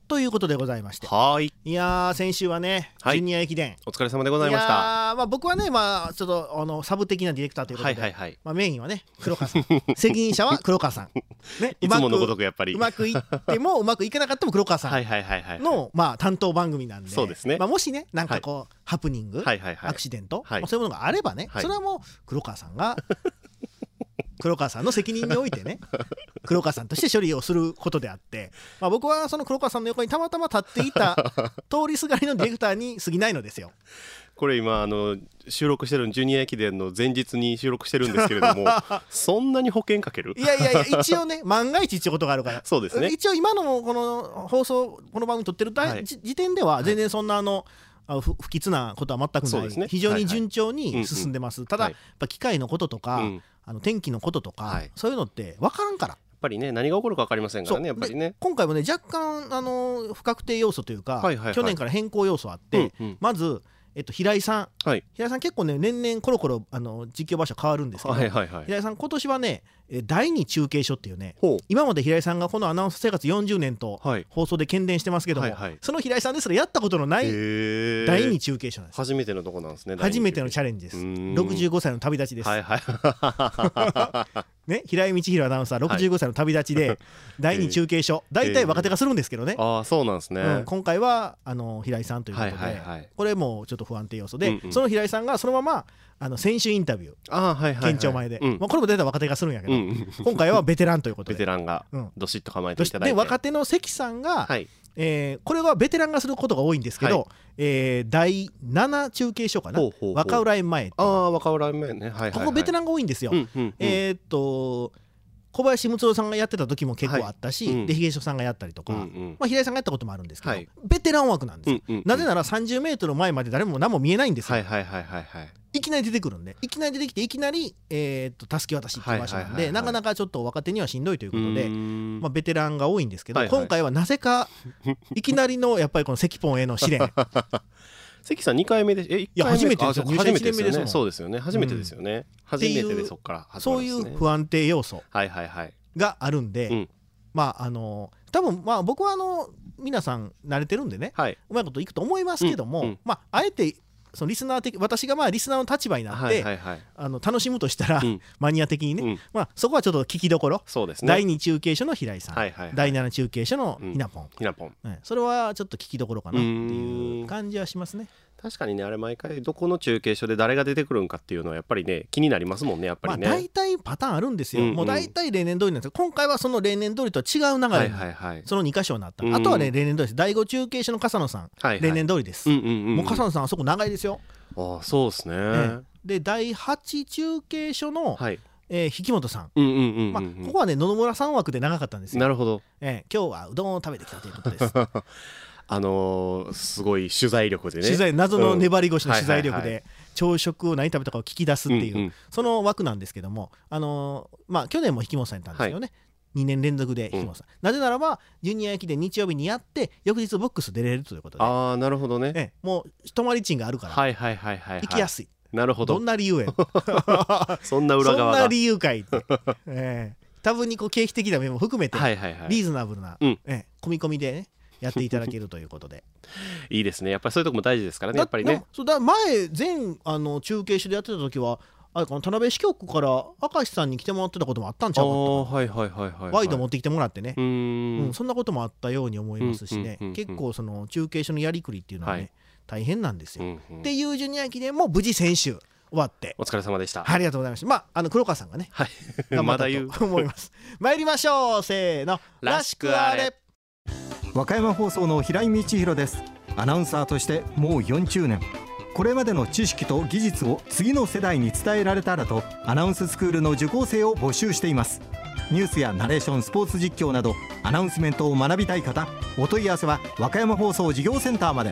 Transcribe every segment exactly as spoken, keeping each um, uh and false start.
ということでございまして、 はい。 いやー先週はね、 はい、 ジュニア駅伝お疲れ様でございました。 いやー、まあ、僕はね、まあ、ちょっとあのサブ的なディレクターということで、 はいはいはい、 まあ、メインはね黒川さん責任者は黒川さん、ね、 いつものごとくやっぱりうまくいってもうまくいかなかったも黒川さんのまあ担当番組なんで、 そうですね、 まあ、もしねなんかこう、はい、ハプニング、 はいはいはい、 アクシデント、 はい、 まあ、そういうものがあればね、はい、それはもう黒川さんが黒川さんの責任においてね黒川さんとして処理をすることであって、まあ、僕はその黒川さんの横にたまたま立っていた通りすがりのディレクターに過ぎないのですよ。 これ今あの収録してるジュニア駅伝の前日に収録してるんですけれどもそんなに保険かける？ いやいやいや一応ね万が一っていうことがあるからそうですね、 一応今のこの放送この番組撮ってる、はい、時点では全然そんなあの、はい、不吉なことは全くない、ね、非常に順調に進んでます、はいはい、ただ、はい、やっぱ機械のこととか、うん、あの天気のこととか、はい、そういうのって分からんから、 やっぱりね何が起こるか分かりませんからね、やっぱりね。 今回もね若干あの不確定要素というか、はいはいはい、去年から変更要素あって、うんうん、まずえっと、平井さん、はい、平井さん結構ね年々コロコロあの実況場所変わるんですけど、はいはいはい、平井さん今年はねだいに中継所っていうね、今まで平井さんがこのアナウンス生活よんじゅうねんと放送で喧伝してますけども、はいはいはい、その平井さんですらやったことのないだいに中継所なんです。 初めてのとこなんですね。 初めてのチャレンジです。ろくじゅうごさいの旅立ちです、はいはいね、平井道弘アナウンサーろくじゅうごさいの旅立ちでだいに中継所、大体若手がするんですけどね、 あそうなんですね、うん、 今回はあの平井さんということで、はいはいはい、これもちょっと不安定要素で、うんうん、その平井さんがそのままあの選手インタビュー、あ、はいはいはい、県庁前で、うん、まあ、これも大体若手がするんやけど、うん、今回はベテランということでベテランがどしっと構えていただいて、 で若手の関さんが、はい、えー、これはベテランがすることが多いんですけど、はい、えー、だいなな中継所かな、ほうほうほう、若浦園前、 ああ若浦園前ね、はいはいはい、 ここベテランが多いんですよ、うんうんうん、えー、っと小林睦郎さんがやってた時も結構あったし、はい、うん、で東所さんがやったりとか、うんうん、まあ、平井さんがやったこともあるんですけど、はい、ベテラン枠なんですよ、うんうんうん、なぜならさんじゅうメートル前まで誰も何も見えないんですよ、はいはいはいはいはい、いきなり出てくるんで、いきなり出てきていきなり、えー、っとたすき渡しっていう場所なんで、はいはいはいはい、なかなかちょっと若手にはしんどいということで、まあ、ベテランが多いんですけど、はいはい、今回はなぜかいきなりのやっぱりこの関ポンへの試練関さんにかいめで、えいっかいめ、いや初めてですよ、 初めてですよね、 そうですよね、初めてですよね、うん、初めてでそこから始まるんですね。 そういう不安定要素はいはいはいがあるんで、うん、まああの多分まあ僕はあの皆さん慣れてるんでね、はい、うまいこといくと思いますけども、うんうん、まああえてそのリスナー的、私がまあリスナーの立場になって、はいはいはい、あの楽しむとしたら、うん、マニア的にね、うん、まあ、そこはちょっと聞きどころ、そうですね、だいに中継所の平井さん、はいはいはい、だいなな中継所のひなぽん、うん、ひなぽん、ね、それはちょっと聞きどころかなっていう感じはしますね。 確かにね、あれ毎回どこの中継所で誰が出てくるんかっていうのはやっぱりね気になりますもんね、やっぱりね。 まあ大体パターンあるんですよ、うんうん、もう大体例年通りなんですけど、今回はその例年通りとは違う流れに、はいはいはい、そのに箇所になった、うん、あとはね例年通りです。だいご中継所の笠野さん、はいはい、例年通りです、うんうんうんうん、もう笠野さんあそこ長いですよ。 ああそうですね、 ね、でだいはち中継所の、はい、えー、引本さん、 うんうんうんうん、 まあ、ここはね野々村さん枠で長かったんですよ。 なるほど、 えー、今日はうどんを食べてきたということですあのー、すごい取材力でね、 取材謎の粘り腰の取材力で朝食を何食べたかを聞き出すっていう、うんうん、その枠なんですけども、あのーまあ、去年も引本さんやったんですよね、はい、にねん連続で引本さん、うん、なぜならばジュニア駅伝日曜日にやって翌日ボックス出れるということで、 ああなるほどね、 えもう泊まり賃があるから、はいはいはいはいはい、行きやすい。 なるほど、 どんな理由やそんな裏側がそんな理由かいって、えー、多分にこう経費的な面も含めて、はいはいはい、リーズナブルな、うんえー、込み込みでねやっていただけるということでいいですね。やっぱりそういうとこも大事ですからね、やっぱりね。 そうだ、前前あの中継所でやってた時はあれかな、田辺支局から明石さんに来てもらってたこともあったんちゃうかとか、はいはいはいはいはい、ワイド持ってきてもらってね、うーん、うん、そんなこともあったように思いますしね、うんうんうんうん、結構その中継所のやりくりっていうのはね、はい、大変なんですよ、うんうん、っていうジュニア駅伝も無事先週終わってお疲れ様でした。 ありがとうございました。まあ、あの黒川さんがね、はい、頑張ったと思います参りましょう、せーの、 らしくあれ。 和歌山放送の平井道弘です。アナウンサーとしてもうよんじゅうねん、これまでの知識と技術を次の世代に伝えられたらとアナウンススクールの受講生を募集しています。ニュースやナレーション、スポーツ実況などアナウンスメントを学びたい方、お問い合わせは和歌山放送事業センターまで。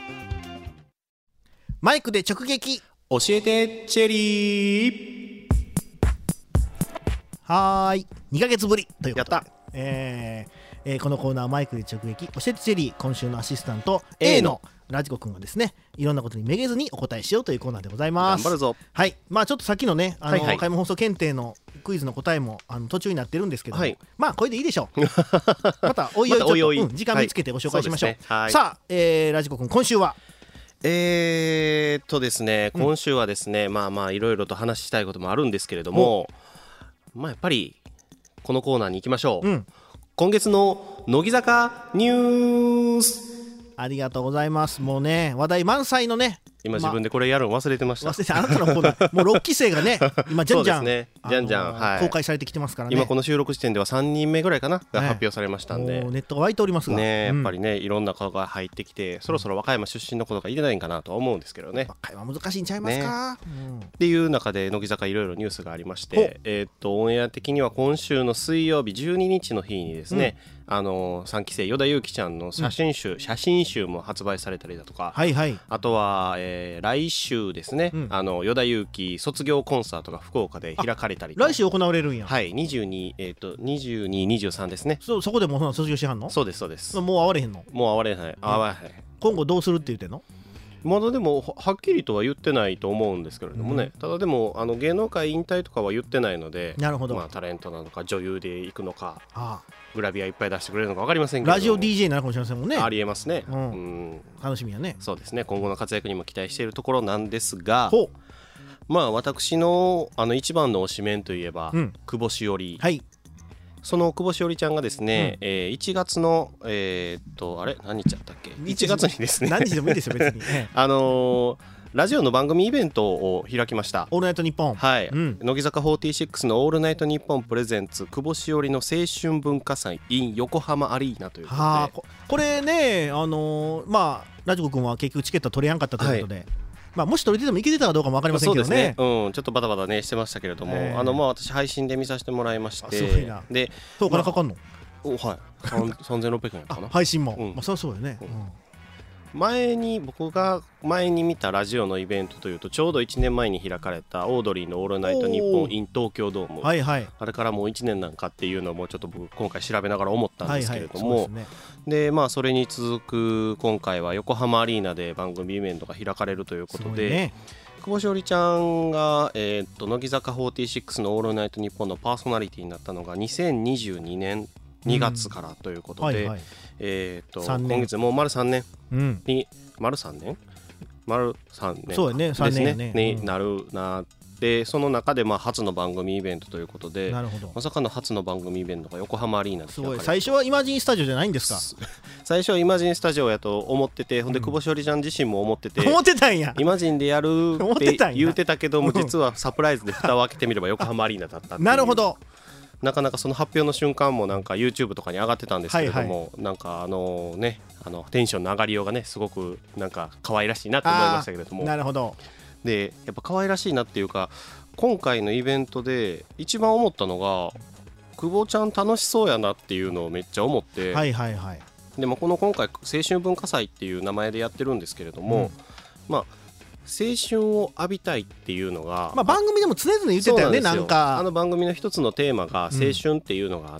マイクで直撃教えてチェリー。 はーい、にかげつぶりということで、 やった、 えーえー、このコーナーマイクで直撃教えてチェリー、今週のアシスタント A のラジコくんがですね、いろんなことにめげずにお答えしようというコーナーでございます。 頑張るぞ。 はい、まあちょっとさっきのね、あの、 はいはい、 開門放送検定のクイズの答えもあの途中になってるんですけども、はい、まあこれでいいでしょうまたおいおいちょっと、まおいおい、うん、時間見つけてご紹介しましょう、はい、うね、はい、さあ、えー、ラジコくん今週はえーっとですね今週はですね、うん、まあまあいろいろと話したいこともあるんですけれども、まあやっぱりこのコーナーに行きましょう、うん、今月の乃木坂ニュース。 ありがとうございます。もうね話題満載のね、 今自分でこれやるの忘れてました、 ま、忘れてあなたのコーナーもうろっき生がね今じゃんじゃん、 ね、じゃんじゃん、はい、 公開されてきてますからね。 今この収録時点ではさんにんめぐらいかなが発表されましたんで、 もうネットが湧いておりますがね、やっぱりね、うん、いろんなことが入ってきてそろそろ和歌山出身のことがいれないんかなとは思うんですけどね。 和歌山難しいんちゃいますか、ね、 うん、っていう中で乃木坂いろいろニュースがありまして、えー、っとオンエア的には今週の水曜日じゅうににちの日にですね、うん、あのさんき生依田祐希ちゃんの写真集、うん、写真集も発売されたりだとか、 はいはい、 あとは、えー、来週ですね、うん、あの依田祐希卒業コンサートが福岡で開かれたりと。 来週行われるんや。 はい、にじゅうに、えー、とにじゅうに、にじゅうさんですね。 そ, そこでもう卒業しはんの。 そうですそうです。 もう会われへんの。 もう会われへん、会われへん。 今後どうするって言ってんの。 まだでもはっきりとは言ってないと思うんですけれどもね、うん、ただでもあの芸能界引退とかは言ってないので、 なるほど、 まあ、タレントなのか女優で行くのか、 ああグラビアいっぱい出してくれるのか分かりませんけど、 ラジオ ディージェー になるかもしれませんもんね。 ありえますね、 うんうん、楽しみやね。 そうですね、今後の活躍にも期待しているところなんですが、ほう、まあ私のあの一番の推しメンといえば、うん、久保しおり、はい、その久保しおりちゃんがですね、うん、えー、いちがつのえー、っとあれ何日だったっけ、いちがつにですね何日でもいいですよ別にあのーラジオの番組イベントを開きました。 オールナイトニッポン、 はい、うん、乃木坂フォーティーシックスのオールナイトニッポンプレゼンツ久保しおりの青春文化祭 in 横浜アリーナということで、はあ、こ, これね、あのー、まあラジコ君は結局チケット取れやんかったということで、はい、まあ、もし取れててもいけてたかどうかも分かりませんけどね。 そうですね、うん、ちょっとバタバタねしてましたけれども、えー、あのまあ私配信で見させてもらいまして、 すごいな。 でそうお金かかんの、 まあ、はいさんぜんろっぴゃくえんかな配信も、うん、 まあ、そうそうよね、うん、 前に僕が前に見たラジオのイベントというとちょうどいちねんまえに開かれたオードリーのオールナイトニッポン in 東京ドーム、 はいはい、 あれからもういちねんなんかっていうのもちょっと僕今回調べながら思ったんですけれども、はいはい、 そうですね。でまあそれに続く今回は横浜アリーナで番組イベントが開かれるということで、ね、久保しおりちゃんが、えー、っと乃木坂フォーティーシックスのオールナイトニッポンのパーソナリティになったのがにせんにじゅうにねんにがつからということで、うん、はいはい、えー、っと今月もう丸さんねんに、うん、丸さんねん丸さんねんそうやね、さんねんやね、 になるなって、その中でまあ初の番組イベントということで、 なるほど、 まさかの初の番組イベントが横浜アリーナで開かれる。すごい。 最初はイマジンスタジオじゃないんですか。 最初はイマジンスタジオやと思ってて、ほんで久保しおりちゃん自身も思ってて、 思ってたんや、 イマジンでやるって言うてたけども、実はサプライズで蓋を開けてみれば横浜アリーナだったっていう。 なるほど。 なかなかその発表の瞬間もなんか YouTube とかに上がってたんですけれども、はいはい、なんかあのね、あのテンションの上がりようがねすごくなんか可愛らしいなと思いましたけれども、 なるほど。 でやっぱ可愛らしいなっていうか、今回のイベントで一番思ったのが久保ちゃん楽しそうやなっていうのをめっちゃ思って、 はいはいはい、 でもこの今回青春文化祭っていう名前でやってるんですけれども、うん、まあ青春を浴びたいっていうのが、 まあ、番組でも常々言ってたよね。なんかあの番組の一つのテーマが青春っていうのがあって、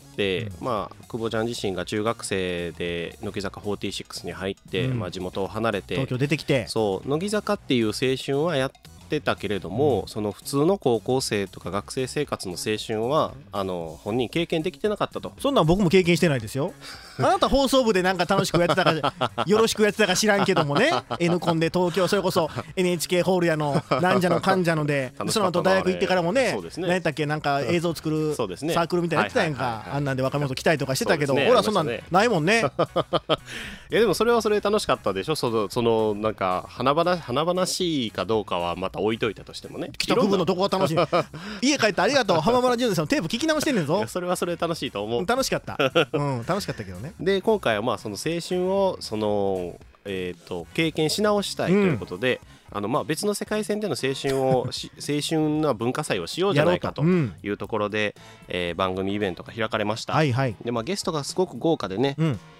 うん、まあ久保ちゃん自身が中学生で乃木坂フォーティーシックスに入って、うん、まあ、地元を離れて東京出てきて、 そう乃木坂っていう青春はやってたけれども、うん、その普通の高校生とか学生生活の青春はあの本人経験できてなかったと。 そんなん僕も経験してないですよ。あなた放送部でなんか楽しくやってたかよろしくやってたか知らんけどもねN コンで東京それこそ エヌエイチケー ホールやのなんじゃのかんじゃのでその後大学行ってからもね、何やったっけ、なんか映像作るサークルみたいなやってたやんか。あんなんで若者来たりとかしてたけど、俺はそんなんないもんね。 いやでもそれはそれで楽しかったでしょ。そのそのなんか華々華々しいかどうかはまた置いといたとしてもね、 帰宅部のとこは楽しい家帰ってありがとう浜村淳さんのテープ聞き直してんねんぞ。 それはそれで楽しいと思う。 楽しかった、うん、楽しかったけどね。 で今回はまあその青春をその、えー、と経験し直したいということで、うん、あのまあ別の世界線での青春を青春な文化祭をしようじゃないかというところで、うん、えー、番組イベントが開かれました。 はいはい、 でまあ、ゲストがすごく豪華でね、うん、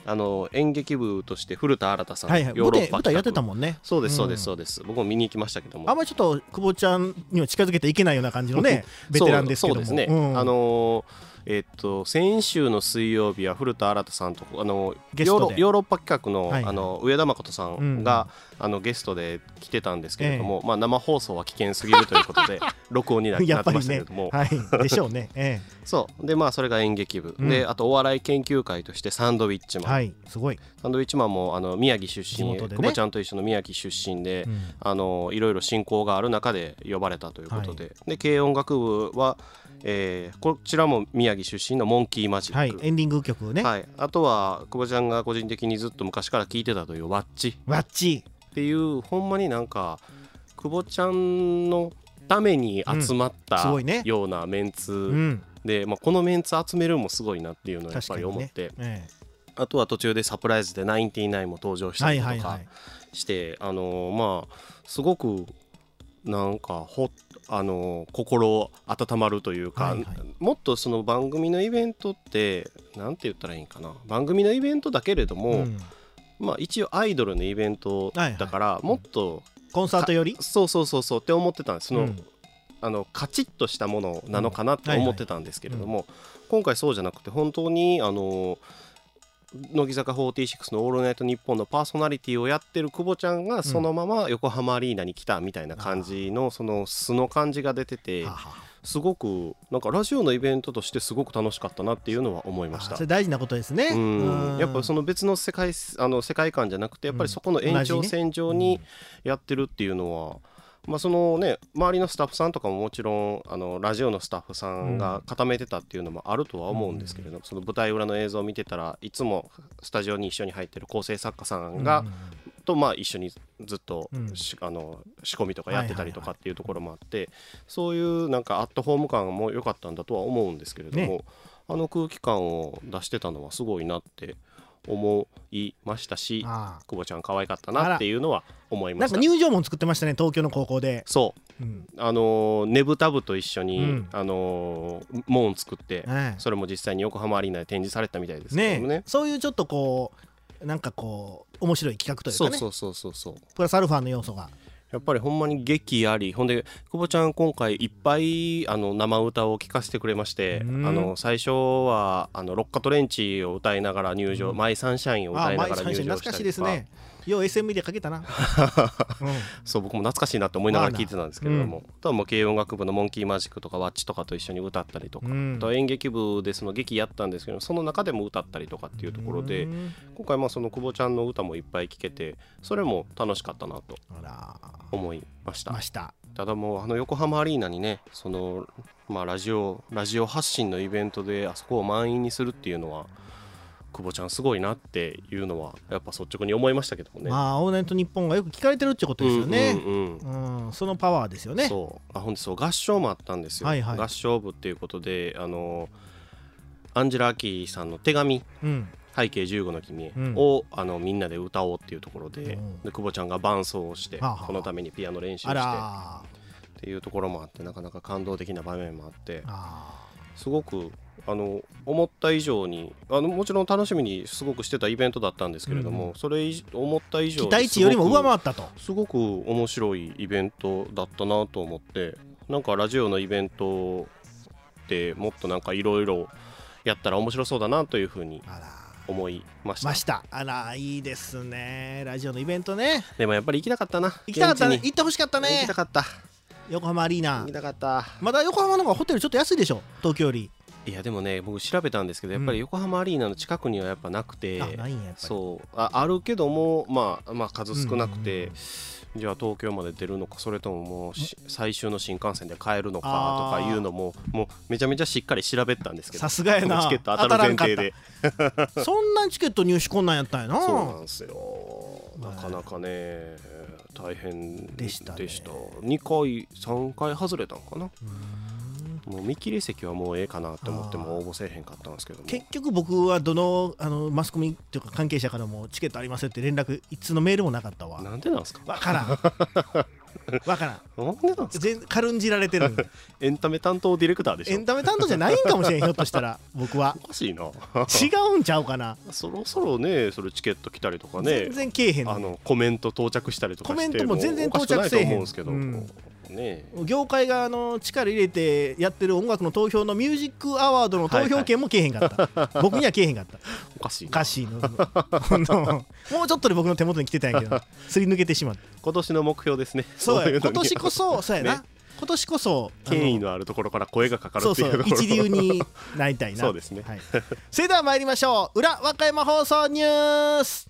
あの演劇部として古田新太さん、 はいはい、 ヨーロッパ舞台やってたもんね。 そうですそうですそうです、うん、僕も見に行きましたけども、 あんまりちょっと久保ちゃんには近づけていけないような感じのねベテランですけども。 そうですね、うん、あのーえー、っと先週の水曜日は古田新太さんとあのゲストでヨーロ、ヨーロッパ企画 の,、 はい、 あの上田誠さんが、うん、あのゲストで来てたんですけれども、ええまあ、生放送は危険すぎるということで録音になってましたけれども、 やっぱりね、はい、でしょうね、ええ、 そうでまあそれが演劇部、うん、であとお笑い研究会としてサンドウィッチマン、 はい、すごいサンドウィッチマンもあの宮城出身、ね、久保ちゃんと一緒の宮城出身で、うん、あのいろいろ親交がある中で呼ばれたということで、はい、で軽音楽部はえー、こちらも宮城出身のモンキーマジック、 はい、エンディング曲ね、 はい、あとは久保ちゃんが個人的にずっと昔から聴いてたというワッチワッチっていうほんまになんか久保ちゃんのために集まった、うんね、ようなメンツ、うん、で、まあ、このメンツ集めるのもすごいなっていうのをやっぱり思って、ねええ、あとは途中でサプライズでナインティナインも登場したりとかして、はいはいはい、あのー、まあすごくなんかほあの心温まるというか、はいはい、もっとその番組のイベントってなんて言ったらいいんかな、番組のイベントだけれども、うん、まあ一応アイドルのイベントだから、はいはい、もっとコンサートよりそうそうそうそうって思ってたんです。その、うん、あのカチッとしたものなのかなって思ってたんですけれども、うんはいはい、今回そうじゃなくて本当にあの乃木坂フォーティーシックスのオールナイトニッポンのパーソナリティをやってる久保ちゃんがそのまま横浜アリーナに来たみたいな感じのその素の感じが出てて、すごくなんかラジオのイベントとしてすごく楽しかったなっていうのは思いました。 それ大事なことですね。 うんやっぱその別の世界あの世界観じゃなくてやっぱりそこの延長線上にやってるっていうのは、まあそのね、周りのスタッフさんとかももちろんあのラジオのスタッフさんが固めてたっていうのもあるとは思うんですけれども、その舞台裏の映像を見てたらいつもスタジオに一緒に入ってる構成作家さんがとまあ一緒にずっとあの仕込みとかやってたりとかっていうところもあって、そういうなんかアットホーム感も良かったんだとは思うんですけれども、あの空気感を出してたのはすごいなって思いましたし、ああ久保ちゃん可愛かったなっていうのは思いました。 なんか入場門作ってましたね、東京の高校で。 そう、うん、あのねぶた部と一緒に、うん、あの門作って、ええ、それも実際に横浜アリーナで展示されたみたいですけども ね, ねそういうちょっとこうなんかこう面白い企画というかね、 そうそうそうそうそうプラスアルファの要素がやっぱりほんまに劇あり、ほんで久保ちゃん今回いっぱいあの生歌を聴かせてくれまして、あの最初はあのロッカトレンチを歌いながら入場、うん、マイサンシャインを歌いながら入場したりとか、 懐かしいですね。よう エスエム でかけたな、うん、 そう僕も懐かしいなって思いながら聴いてたんですけれども、うん、あとはもう軽音楽部のモンキーマジックとかワッチとかと一緒に歌ったりとか、うん、あとは演劇部でその劇やったんですけどその中でも歌ったりとかっていうところで、うん、今回まあその久保ちゃんの歌もいっぱい聴けてそれも楽しかったなと思いました。 ましたただもうあの横浜アリーナにねその、まあ、ラジオラジオ発信のイベントであそこを満員にするっていうのは久保ちゃんすごいなっていうのはやっぱ率直に思いましたけどもね。 まあオールナイトニッポンがよく聞かれてるってことですよね、うんうんうんうん、そのパワーですよね。 そうあほんでそう合唱もあったんですよ、はいはい、合唱部っていうことであのアンジェラ・アキさんの手紙、うん、背景じゅうごの君へを、うん、あのみんなで歌おうっていうところで、うん、で久保ちゃんが伴奏をして、はあはあ、このためにピアノ練習してっていうところもあってなかなか感動的な場面もあってすごくあの思った以上にあのもちろん楽しみにすごくしてたイベントだったんですけれども、うん、それ思った以上に期待値よりも上回ったとすごく面白いイベントだったなと思って、なんかラジオのイベントってもっとなんかいろいろやったら面白そうだなというふうに思いました。 ましたあらいいですねラジオのイベントね。 でもやっぱり行きたかったな。 行きたかったね。行ってほしかったね。 行きたかった横浜アリーナ行きたかった。 まだ横浜の方がホテルちょっと安いでしょ東京より。 いやでもね僕調べたんですけどやっぱり横浜アリーナの近くにはやっぱなくて、 うん、あないんややっぱりそう あ, あるけども、まあ、まあ数少なくて、うんうんうん、じゃあ東京まで出るのかそれとももう最終の新幹線で帰るのかとかいうのももうめちゃめちゃしっかり調べたんですけどさすがやなチケット当たる前提でそんなチケット入手困難やったんやな。 そうなんですよなかなかね大変でした、ね、でしたにかいさんかい外れたんかな。もう見切り席はもうええかなと思っても応募せえへんかったんですけども結局僕はど の, あのマスコミというか関係者からもチケットありますよって連絡いつのメールもなかったわ。 なんでなんですかわからんわからん。 なんでなんですか。 全軽んじられてるんで。 エンタメ担当ディレクターでしょ。 エンタメ担当じゃないんかもしれんひょっとしたら僕は。 おかしいな。 違うんちゃうかな。 そろそろね、それチケット来たりとかね。 全然けえへんの。 あのコメント到着したりとかして。 コメントも全然到着せえへん。 おかしくないと思うんですけど。うんね、 業界があの力入れてやってる音楽の投票のミュージックアワードの投票権もけえへんかった、はいはい、僕にはけえへんかった。 おかしいおかしいのもうちょっとで僕の手元に来てたんやけどすり抜けてしまった。 今年の目標ですね。 そうや今年こそそうやな、ね、今年こそ権威のあるところから声がかかるっていうところ、 そうそう一流になりたいな。 そうですね、 はい、それでは参りましょう。裏和歌山放送ニュース。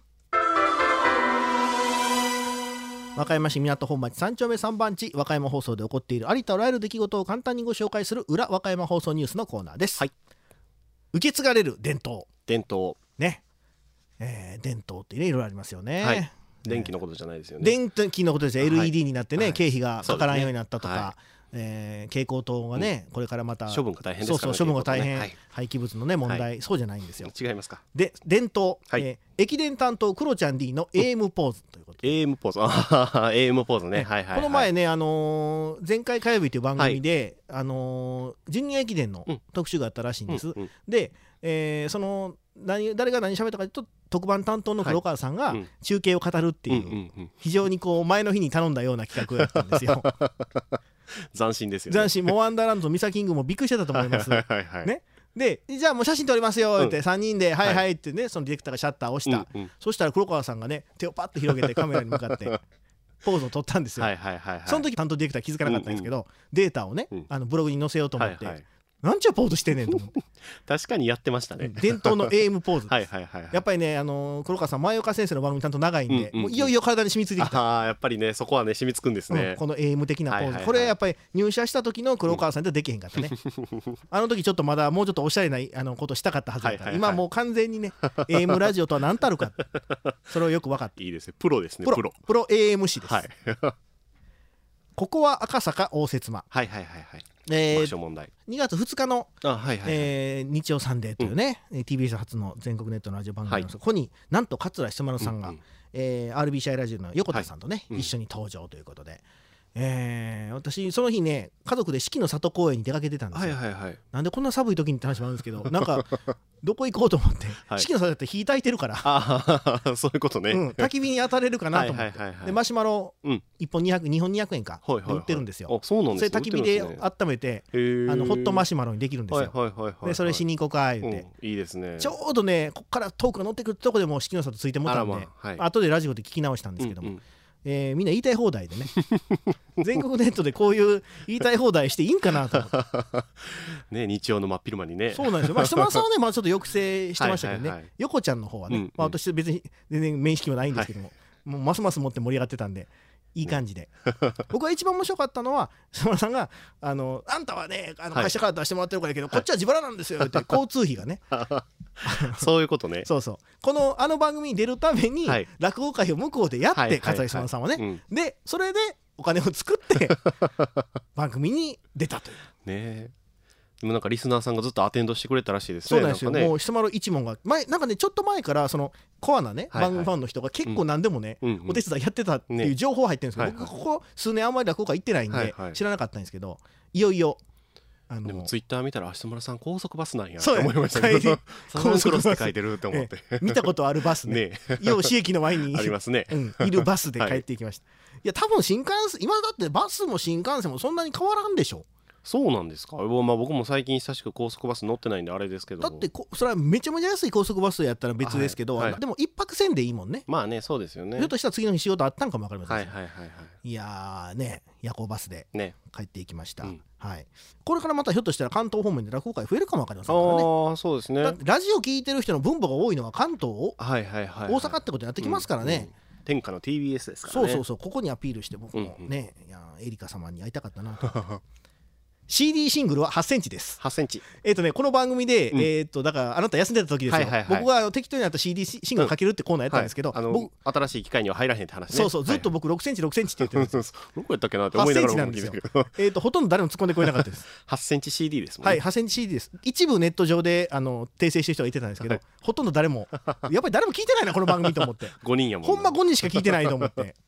和歌山市港本町さん丁目さん番地、和歌山放送で起こっているありとあらゆる出来事を簡単にご紹介する裏和歌山放送ニュースのコーナーです、はい、受け継がれる伝統伝統ね、えー、伝統ってねいろいろありますよね、 はい、電気のことじゃないですよね。 電気のことですよ、はい、エルイーディー になってね、はい、経費がかからんようになったとか、はい、えー、蛍光灯がね、うん、これからまた処分が大変ですからね。 そうそう処分が大変、はい、廃棄物のね問題、はい、そうじゃないんですよ。 違いますか。 で伝統、はい、えー、駅伝担当クロちゃん D の エーエム ポーズということで、 エーエム ポーズあエーエム ポーズね、はいはいはい、 この前ね、あのー、前回火曜日という番組で、はい、あのー、ジュニア駅伝の特集があったらしいんです、うんうんうん、で、えー、その何誰が何喋ったかというと特番担当の黒川さんが中継を語るっていう、はい、うんうんうん、非常にこう前の日に頼んだような企画だったんですよ斬新ですよね。 斬新。モアンダーランドとミサキングもびっくりしてたと思いますはいはいはい、ね、でじゃあもう写真撮りますよって、うん、さんにんではいはいってね、そのディレクターがシャッターを押した、うんうん、そしたら黒川さんがね手をパッと広げてカメラに向かってポーズを撮ったんですよはいはいはい、はい、その時担当ディレクター気づかなかったんですけど、うんうん、データをね、うん、あのブログに載せようと思って、はいはい、なんちゅうポーズしてんねんと思って確かにやってましたね。 伝統の エーエム ポーズですはいはいはい、はい、 やっぱりね、あのー、黒川さん前岡先生の番組ちゃんと長いんで、うんうんうん、もういよいよ体に染みついてきた。 あやっぱりねそこはね染みつくんですね、うん、 この エーエム 的なポーズ、はいはいはい、これやっぱり入社した時の黒川さんではできへんかったね、うん、あの時ちょっとまだもうちょっとおしゃれなあのことしたかったはずだった、はいはいはい、今もう完全にね エーエム ラジオとは何たるかそれをよく分かっていいですね。プロですね。 プロプロ、プロ エーエム 誌です、はい、ここは赤坂応接間。 はいはいはいはい。 えー、にがつふつかの、 はいはいはい、 えー、日曜サンデーというね、うん、ティービーエス 初の全国ネットのラジオ番組なんですが、はい、ここになんと桂久丸さんが、うんうん、えー、アールビーシーアイ ラジオの横田さんとね、はい、一緒に登場ということで、えー、私その日ね家族で四季の里公園に出かけてたんですよ、はいはいはい、なんでこんな寒い時にって話もあるんですけどなんかどこ行こうと思って、はい、四季の里って火焚いてるからあそういうことね、うん、 焚き火に当たれるかなと思って、はいはいはいはい、でマシュマロいっぽんにひゃく、にほんにひゃくえんか、はいはいはい、売ってるんですよ。あそうなんですね。それ焚き火で温めて、あのホットマシュマロにできるんですよ、はいはいはいはい、でそれしに行こうか言って、 うん、いいですね。 ちょうどねこっからトークが乗ってくるとこでもう四季の里ついてもったんで、まあはい、後でラジオで聞き直したんですけども、うんうん、えー、みんな言いたい放題でね全国ネットでこういう言いたい放題していいんかなと思ってね、日曜の真っ昼間にね。 そうなんですよ。まあ下村さんはねまあちょっと抑制してましたけどね、はいはいはい、横ちゃんの方はね、うんうん、まあ、私別に全然面識はないんですけども、はい、もうますます持って盛り上がってたんでいい感じで、うん、僕は一番面白かったのは下村さんがあのあんたはねあの会社から出してもらってるからだけど、はい、こっちは自腹なんですよって交通費がねそういうことね。 そうそう、このあの番組に出るために落語会を向こうでやって、はい、桂井さんさんはね、はいはいはい、うん、でそれでお金を作って番組に出たというねえ。でもなんかリスナーさんがずっとアテンドしてくれたらしいですね。 そうなんですよ、 ね、 もう久丸一門が前なんかねちょっと前からそのコアなね、はいはい、番組ファンの人が結構何でもね、うん、お手伝いやってたっていう情報入ってるんですけど、ね、僕ここ数年あんまり落語会行ってないんで、はいはい、知らなかったんですけど、いよいよあのでもツイッター見たら下村さん高速バスなんやと思いましたけど高速バスって書いてると思って見たことあるバスねよう市駅の前にありますね、 うん、いるバスで帰っていきました、はい、いや多分新幹線今だってバスも新幹線もそんなに変わらんでしょ。 そうなんですか。まあ、僕も最近久しく高速バス乗ってないんであれですけど、 だってこそれはめちゃめちゃ安い高速バスやったら別ですけど、はいはい、でも一泊せんでいいもんね。 まあねそうですよね。 ひょっとしたら次の日仕事あったんかも分かりません、 はいはいはいはい、 いやーね夜行バスで帰っていきました、ね、 うん、 はい、これからまたひょっとしたら関東方面で落語会増えるかも分かりませんからね。 ああそうですね。だってラジオ聞いてる人の分母が多いのは関東、 はいはいはいはい、 大阪ってことになってきますからね、 うんうん、天下の ティービーエス ですからね。 そうそうそう、ここにアピールして僕もね、うんうん、いやエリカ様に会いたかったなとシーディー シングルははちセンチです。 はちセンチ。 えっとねこの番組で、うん、えっとだからあなた休んでた時ですよ、はいはいはい、僕があの適当にあった シーディー シングルかけるってコーナーやったんですけど、うん、はい、あの僕新しい機械には入らへんって話ね。 そうそう、ずっと僕ろくセンチろくセンチって言ってるんですよどこやったっけなって思いながらも聞いてるけどえっとほとんど誰も突っ込んでこれなかったですはちセンチ シーディー ですもんね。 はい、はちセンチ シーディー です。一部ネット上であの訂正してる人がいてたんですけど、はい、ほとんど誰もやっぱり誰も聞いてないなこの番組と思ってごにんやもん、 ほんまごにんしか聞いてないと思って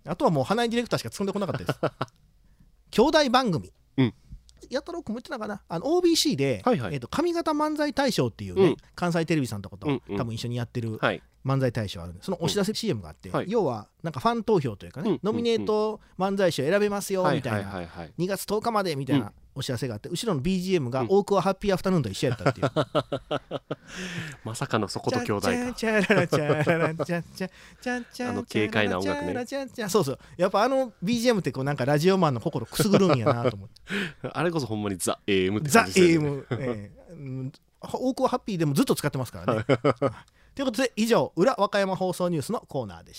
あとはもう花井ディレクターしか積んでこなかったです兄弟番組、うん、やったろうくも言ってたかな、あの オービーシー で、はいはい、えー、と上方漫才大賞っていうね、うん、関西テレビさんとかと、うんうん、多分一緒にやってる漫才大賞あるんで、そのお知らせ シーエム があって、うん、要はなんかファン投票というかね、うん、ノミネート漫才賞選べますよみたいな、にがつとおかまでみたいなお知らせがあって、後ろの ビージーエム が大桑ハッピーアフタヌーンと一緒やったっていう、うん、 まさかのそこと兄弟か、あの軽快な音楽ね、 そうそう、やっぱあの ビージーエム ってこうなんかラジオマンの心くすぐるんやなと思ってあれこそほんまにザ・エーエム って感じですよね。 ザ・エーエム、えー、大桑ハッピーでもずっと使ってますからねということで以上、裏和歌山放送ニュースのコーナーでした。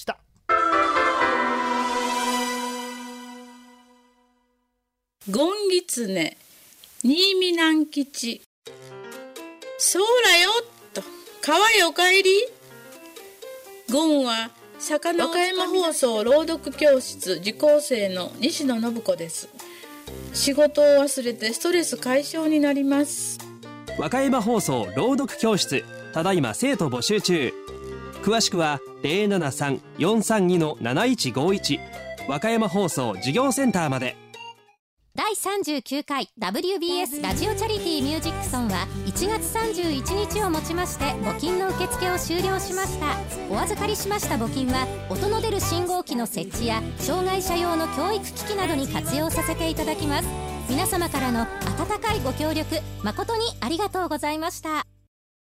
ゴンギツネ新見南吉、そうだよと川へお帰り。ゴンは和歌山放送朗読教室受講生の西野信子です。仕事を忘れてストレス解消になります。 和歌山放送朗読教室、ただいま生徒募集中。詳しくは ゼロななさん よんさんに なないちごいち 和歌山放送事業センターまで。 だいさんじゅうきゅうかい ダブリュービーエス ラジオチャリティーミュージックソンはいちがつさんじゅういちにちをもちまして募金の受付を終了しました。お預かりしました募金は音の出る信号機の設置や障害者用の教育機器などに活用させていただきます。皆様からの温かいご協力誠にありがとうございました。